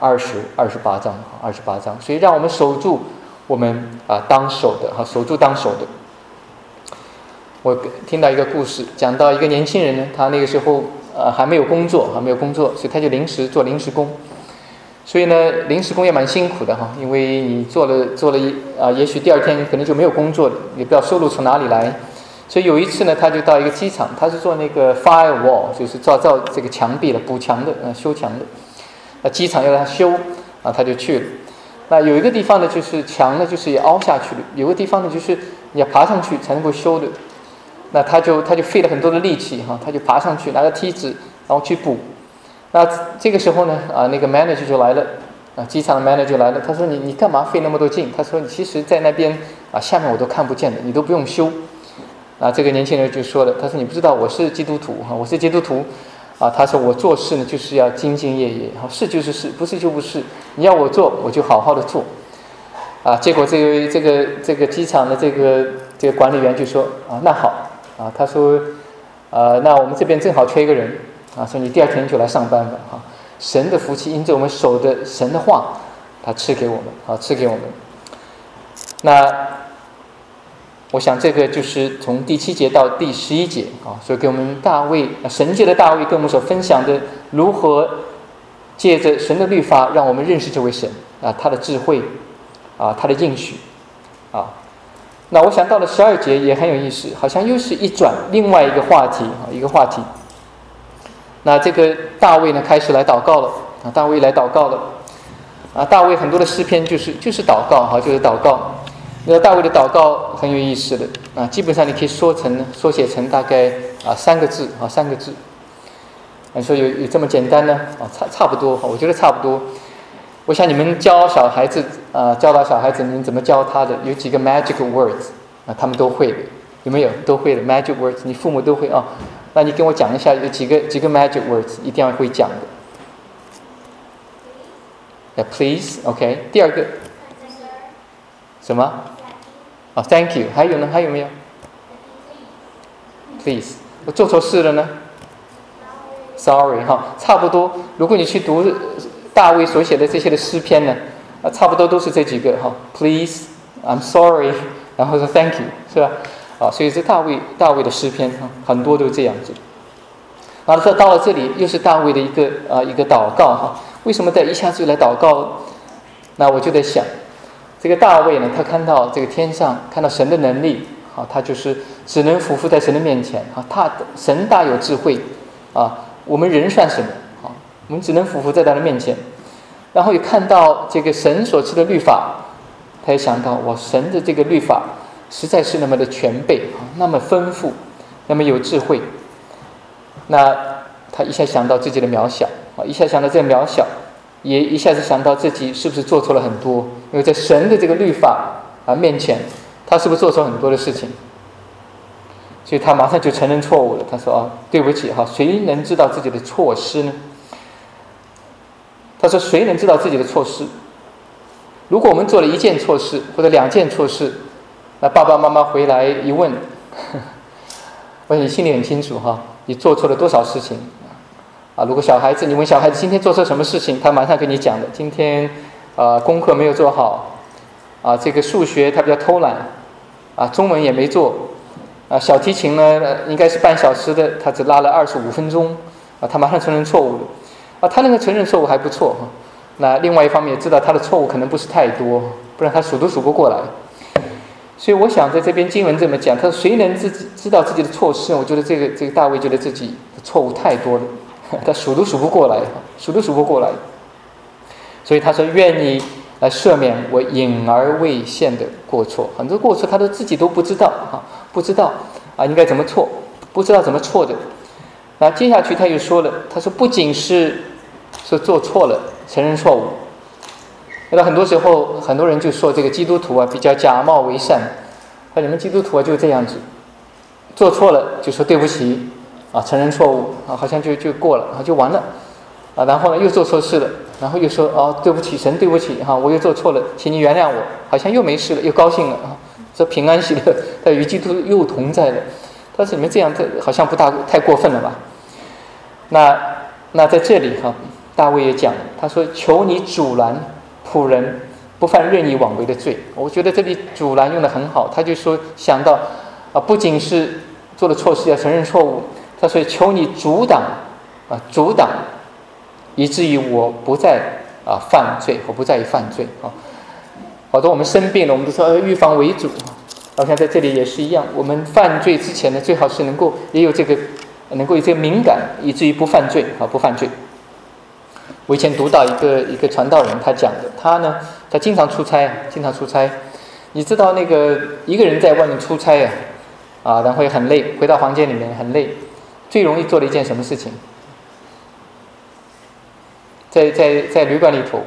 28章。所以让我们守住我们当守的守住当守的。我听到一个故事，讲到一个年轻人呢，他那个时候还没有工作，所以他就做临时工。所以呢，临时工也蛮辛苦的因为你做了也许第二天可能就没有工作了，也不知道收入从哪里来。所以有一次呢，他就到一个机场，他是做那个 firewall， 就是造这个墙壁的，补墙的，修墙的。机场要让他修他就去了。那有一个地方呢，就是墙呢，就是也凹下去了；有个地方呢，就是你要爬上去才能够修的。那他就费了很多的力气他就爬上去，拿个梯子，然后去补。那这个时候呢，那个 manager 就来了，机场的 manager 来了，他说你干嘛费那么多劲？他说你其实在那边下面我都看不见的，你都不用修。这个年轻人就说了，他说你不知道我是基督徒他说我做事呢就是要兢兢业业是就是是，不是就不是，你要我做我就好好的做结果这个机场的这个管理员就说那好他说那我们这边正好缺一个人说你第二天就来上班吧神的福气因着我们守的神的话他赐给我们那我想这个就是从第7节到第11节所以给我们神界的大卫跟我们所分享的如何借着神的律法让我们认识这位神他的智慧他的应许那我想到了12节也很有意思，好像又是一转另外一个话题那这个大卫呢开始来祷告了大卫来祷告了大卫很多的诗篇就是祷告就是祷告。那个大卫的祷告很有意思的基本上你可以缩写成大概3个字你说有这么简单呢差不多我觉得差不多。我想你们教小孩子教导小孩子你怎么教他的有几个 magic words 他们都会的，有没有？都会的 magic words 你父母都会那你跟我讲一下有几个 magic words 一定要会讲的please OK 第二个什么thank you 还有没有 please 我做错事了呢 sorry 差不多。如果你去读大卫所写的这些的诗篇呢差不多都是这几个please I'm sorry 然后说 thank you 是吧所以这大卫的诗篇很多都这样子。 然后到了这里，又是大卫的一个祷告哈。为什么在一下子就来祷告？那我就在想，这个大卫呢，他看到这个天上，看到神的能力啊，他就是只能匍匐在神的面前啊。神大有智慧啊，我们人算什么啊？我们只能匍匐在他的面前。然后也看到这个神所赐的律法，他也想到哇，神的这个律法实在是那么的全备啊，那么丰富，那么有智慧。那他一下想到自己的渺小啊，一下想到这个渺小，也一下子想到自己是不是做错了很多，因为在神的这个律法面前，他是不是做错很多的事情？所以他马上就承认错误了。他说对不起哈，谁能知道自己的错失呢？他说谁能知道自己的错失？如果我们做了一件错事或者2件错事，那爸爸妈妈回来一问，我想你心里很清楚哈，你做错了多少事情啊？如果小孩子，你问小孩子今天做错什么事情，他马上跟你讲的，今天功课没有做好啊，这个数学他比较偷懒啊，中文也没做啊，小提琴呢应该是半小时的，他只拉了25分钟啊，他马上承认错误了啊，他那个承认错误还不错哈。那另外一方面也知道他的错误可能不是太多，不然他数都数不过来。所以我想在这边经文这么讲，他说谁能知道自己的错失？我觉得这个大卫觉得自己的错误太多了，他数都数不过来，数都数不过来。所以他说愿你来赦免我隐而未现的过错。很多过错他都自己都不知道不知道应该怎么错，不知道怎么错的。那接下去他又说了，他说不仅是说做错了承认错误，那很多时候很多人就说这个基督徒比较假冒为善，你们基督徒就这样子，做错了就说对不起承认错误好像就过了就完了然后呢又做错事了，然后又说对不起神，对不起我又做错了，请你原谅我，好像又没事了，又高兴了这平安喜乐，他与基督又同在了。但是你们这样好像不太过分了吧？那在这里大卫也讲，他说求你阻拦仆人不犯任意妄为的罪。我觉得这里阻拦用得很好，他就说想到不仅是做了错事要承认错误，他说求你阻挡以至于我不再犯罪，我不再犯罪好多我们生病了，我们都说预防为主好像在这里也是一样，我们犯罪之前呢，最好是能够有这个敏感，以至于不犯罪不犯罪。我以前读到一个传道人他讲的，他经常出差，你知道那个一个人在外面出差然后也很累，回到房间里面很累，最容易做的一件什么事情？在旅馆里头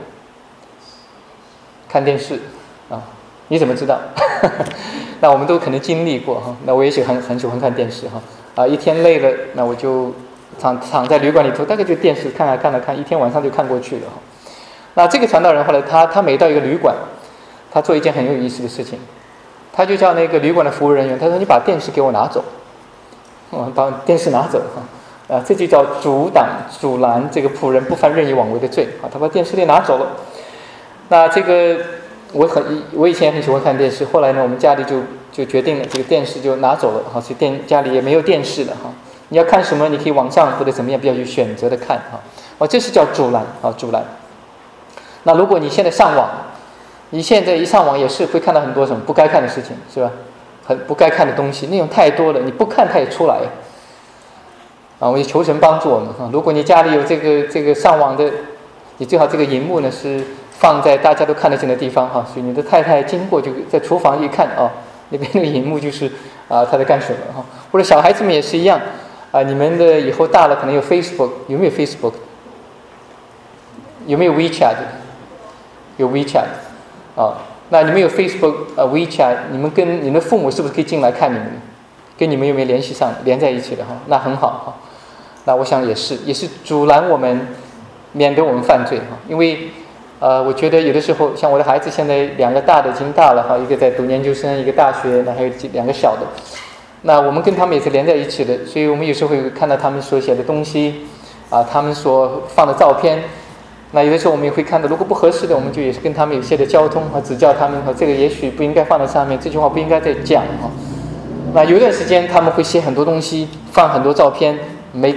看电视你怎么知道？那我们都可能经历过那我也很喜欢看电视一天累了，那我就躺在旅馆里头，大概就电视看一天晚上就看过去了那这个传道人后来他每到一个旅馆，他做一件很有意思的事情，他就叫那个旅馆的服务人员，他说你把电视给我拿走把电视拿走这就叫阻拦这个仆人不犯任意妄为的罪他把电视给拿走了。那这个我以前也很喜欢看电视，后来呢我们家里就决定了这个电视就拿走了所以家里也没有电视了你要看什么你可以网上或者怎么样比较有选择的看这是叫阻拦阻拦。那如果你现在上网，你现在一上网也是会看到很多什么不该看的事情，是吧？很不该看的东西，内容太多了，你不看它也出来我也求神帮助我们如果你家里有这个上网的，你最好这个荧幕呢是放在大家都看得见的地方所以你的太太经过就在厨房一看那边那个荧幕就是他在干什么或者小孩子们也是一样你们的以后大了可能有 Facebook， 有没有 Facebook？ 有没有 WeChat？ 有 WeChat那你们有 Facebook、WeChat， 你们跟你们的父母是不是可以进来看你们？跟你们有没有联系上，连在一起的那很好那我想也是阻拦我们，免得我们犯罪因为我觉得有的时候像我的孩子现在2个大的已经大了一个在读研究生，一个大学，那还有2个小的，那我们跟他们也是连在一起的，所以我们有时候会看到他们所写的东西他们所放的照片，那有的时候我们也会看到，如果不合适的，我们就也是跟他们有些的交通指教他们这个也许不应该放在上面，这句话不应该再讲那有一段时间他们会写很多东西，放很多照片，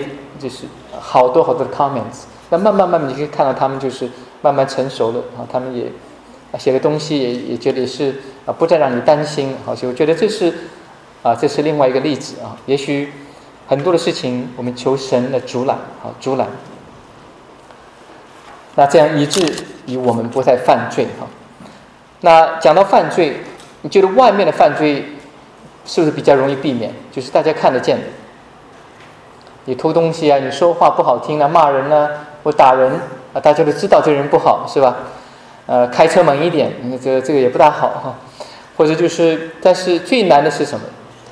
就是好多的 comments。那慢慢你可以看到他们就是慢慢成熟了啊，他们也写的东西也觉得也是不再让你担心。好，所以我觉得这是另外一个例子啊。也许很多的事情我们求神的阻拦。那这样以至于我们不再犯罪哈。那讲到犯罪，你觉得外面的犯罪是不是比较容易避免？就是大家看得见的，你偷东西啊，你说话不好听啊，骂人啊，或打人啊，大家都知道这人不好，是吧？开车猛一点，这个也不大好哈。或者就是，但是最难的是什么？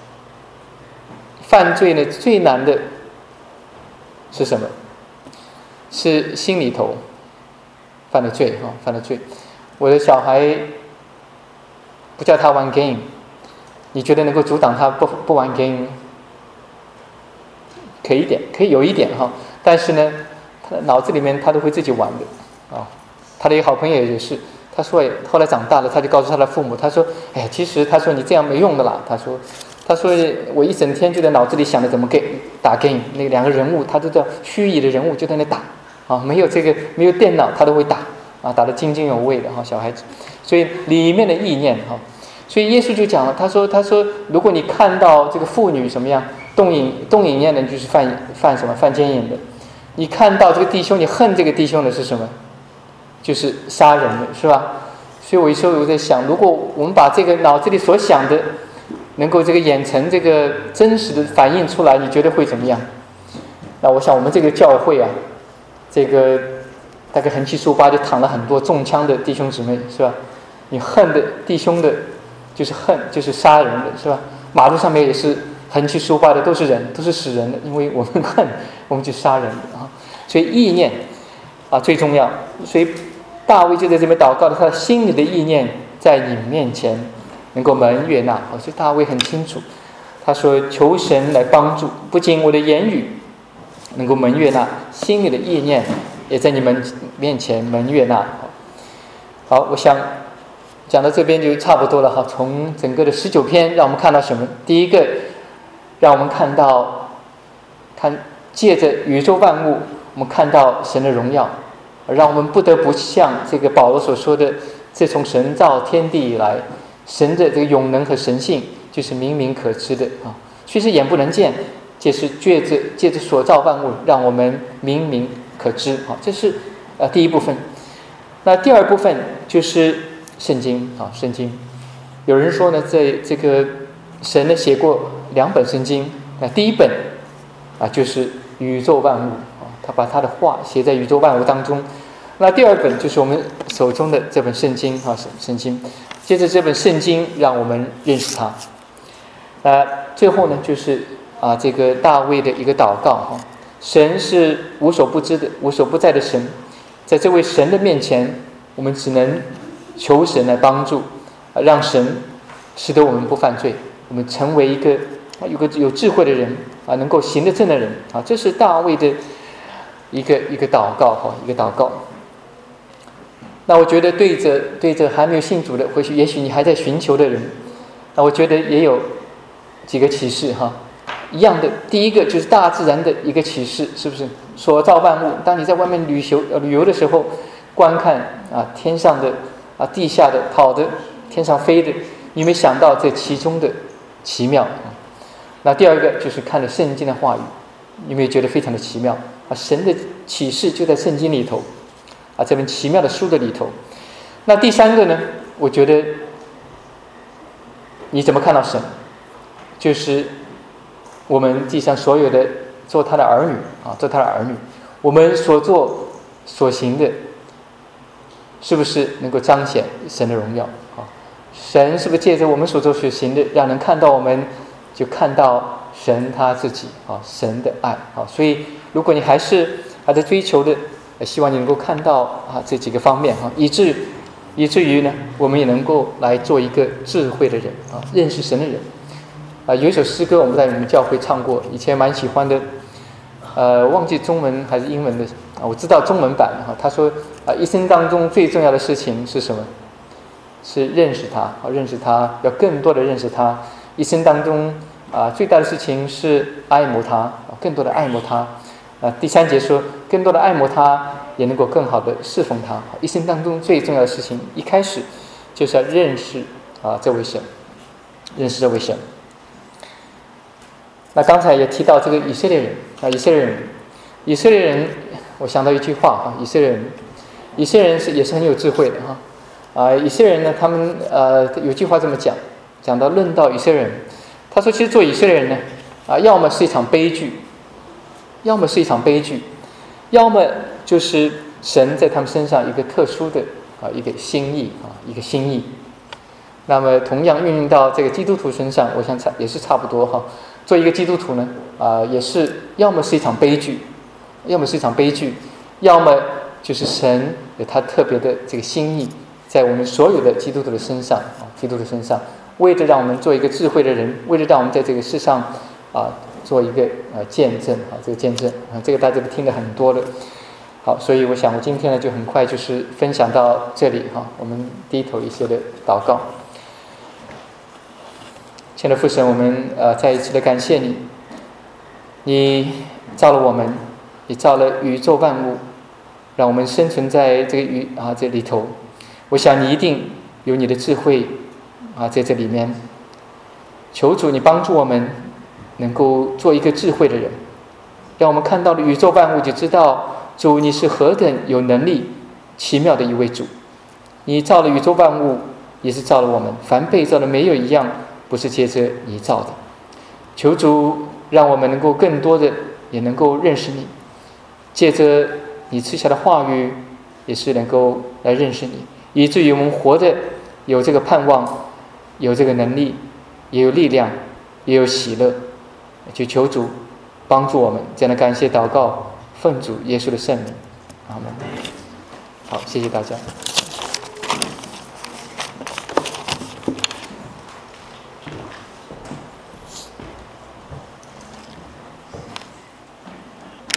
犯罪呢，最难的是什么？是心里头犯的罪。我的小孩不叫他玩 game， 你觉得能够阻挡他不玩 game？ 可以有一点哈，但是呢，他脑子里面他都会自己玩的啊。他的一个好朋友也是，他说后来长大了，他就告诉他的父母，他说：“哎，其实他说你这样没用的啦。”他说我一整天就在脑子里想着怎么打 game， 那两个人物他都叫虚拟的人物就在那打啊，没有电脑他都会打啊，打得津津有味的哈，小孩子。所以里面的意念哈，所以耶稣就讲了，他说如果你看到这个妇女什么样动淫念的，就是犯什么犯奸淫的；你看到这个弟兄，你恨这个弟兄的是什么？就是杀人的，是吧？所以我有时候我在想，如果我们把这个脑子里所想的能够这个演成这个真实的反映出来，你觉得会怎么样？那我想我们这个教会啊，这个大概横七竖八就躺了很多中枪的弟兄姊妹，是吧？你恨的弟兄的就是恨，就是杀人的，是吧？马路上面也是横七竖八的都是人，都是死人的，因为我们恨，我们就杀人的啊。所以意念啊最重要。所以大卫就在这边祷告的，他的心里的意念在你面前能够蒙悦纳。所以大卫很清楚，他说求神来帮助，不仅我的言语能够蒙悦纳，心里的意念也在你们面前蒙悦纳。好，我想讲到这边就差不多了哈。从整个的19篇，让我们看到什么？第一个，让我们看借着宇宙万物，我们看到神的荣耀，让我们不得不像这个保罗所说的，自从神造天地以来，神的这个永能和神性就是明明可知的啊，虽是眼不能见，借着所造万物，让我们明明可知啊。这是第一部分。那第二部分就是圣经啊，圣经。有人说呢，在这个神呢写过2本圣经。那第一本啊就是宇宙万物啊，他把他的话写在宇宙万物当中。那第二本就是我们手中的这本圣经啊，圣经。接着这本圣经让我们认识他。最后呢就是这个大卫的一个祷告哈，神是无所不知的、无所不在的神。在这位神的面前，我们只能求神来帮助，让神使得我们不犯罪，我们成为一个有智慧的人啊，能够行得正的人啊。这是大卫的一个祷告哈，一个祷告。那我觉得对着还没有信主的，或许也许你还在寻求的人，那我觉得也有几个启示哈。一样的，第一个就是大自然的一个启示，是不是？所造万物，当你在外面旅游的时候，观看天上的地下的跑的天上飞的，你有没有想到这其中的奇妙？那第二个就是看了圣经的话语，你有没有觉得非常的奇妙神的启示就在圣经里头这本奇妙的书的里头。那第三个呢，我觉得你怎么看到神，就是我们地上所有的做他的儿女做他的儿女，我们所做所行的是不是能够彰显神的荣耀神是不是借着我们所做所行的，让人看到我们，就看到神他自己神的爱所以如果你还是在追求的，希望你能够看到这几个方面以至于呢，我们也能够来做一个智慧的人认识神的人有一首诗歌我们在我们教会唱过，以前蛮喜欢的，忘记中文还是英文的我知道中文版他说一生当中最重要的事情是什么？是认识他认识他，要更多的认识他。一生当中最大的事情是爱慕他更多的爱慕他。 第3节说，更多的爱慕他，也能够更好的侍奉他。一生当中最重要的事情，一开始就是要认识这位神，认识这位神。那刚才也提到这个以色列人以色列人，我想到一句话以色列人也是很有智慧的以色列人呢，他们有句话这么讲到论到以色列人，他说其实做以色列人呢要么是一场悲剧，要么就是神在他们身上一个特殊的一个心意。那么同样运用到这个基督徒身上，我想也是差不多做一个基督徒呢也是要么是一场悲剧，要么就是神有他特别的这个心意在我们所有的基督徒的身上，为着让我们做一个智慧的人，为着让我们在这个世上做一个见证这个见证这个大家都听得很多了。好，所以我想我今天呢就很快就是分享到这里我们低头一些的祷告。亲爱的父神，我们再一次的感谢你，你造了我们，你造了宇宙万物，让我们生存在这个这里头。我想你一定有你的智慧在这里面。求主你帮助我们能够做一个智慧的人，让我们看到了宇宙万物，就知道主你是何等有能力奇妙的一位主。你造了宇宙万物，也是造了我们，凡被造的没有一样不是借着你造的。求主让我们能够更多的也能够认识你，借着你赐下的话语也是能够来认识你，以至于我们活着有这个盼望，有这个能力，也有力量，也有喜乐。就求主帮助我们，这样的感谢祷告奉主耶稣的圣名，阿们。好，谢谢大家。